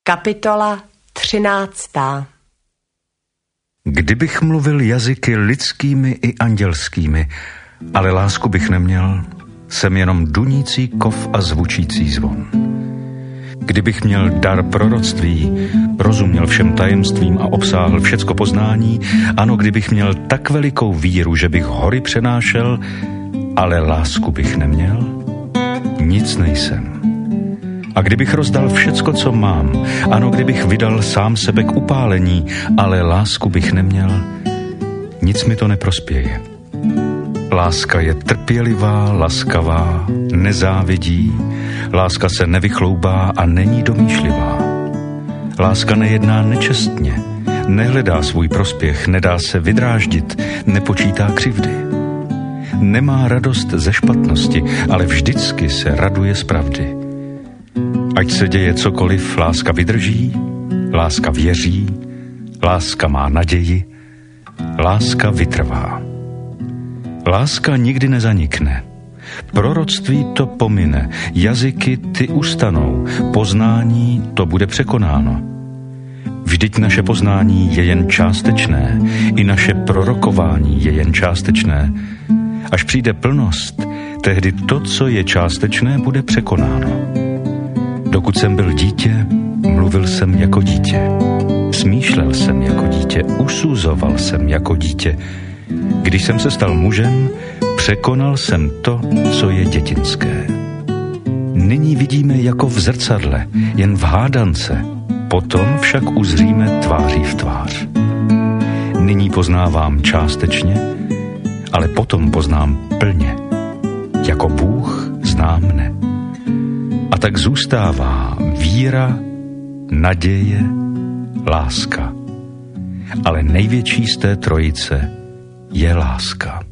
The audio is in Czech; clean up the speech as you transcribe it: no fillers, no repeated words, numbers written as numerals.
Kapitola 13. Kdybych mluvil jazyky lidskými i andělskými, ale lásku bych neměl, jsem jenom dunící kov a zvučící zvon. Kdybych měl dar proroctví, rozuměl všem tajemstvím a obsáhl všecko poznání, ano, kdybych měl tak velikou víru, že bych hory přenášel, ale lásku bych neměl, nic nejsem. A kdybych rozdal všecko, co mám, ano, kdybych vydal sám sebe k upálení, ale lásku bych neměl, nic mi to neprospěje. Láska je trpělivá, laskavá, nezávidí, láska se nevychloubá a není domýšlivá. Láska nejedná nečestně, nehledá svůj prospěch, nedá se vydráždit, nepočítá křivdy. Nemá radost ze špatnosti, ale vždycky se raduje z pravdy. Ať se děje cokoliv, láska vydrží, láska věří, láska má naději, láska vytrvá. Láska nikdy nezanikne. Proroctví to pomine, jazyky ty ustanou, poznání to bude překonáno. Vždyť naše poznání je jen částečné, i naše prorokování je jen částečné. Až přijde plnost, tehdy to, co je částečné, bude překonáno. Dokud jsem byl dítě, mluvil jsem jako dítě. Smýšlel jsem jako dítě, usuzoval jsem jako dítě. Když jsem se stal mužem, překonal jsem to, co je dětinské. Nyní vidíme jako v zrcadle, jen v hádance, potom však uzříme tváří v tvář. Nyní poznávám částečně, ale potom poznám plně, jako Bůh zná mne. A tak zůstává víra, naděje, láska. Ale největší z té trojice je láska.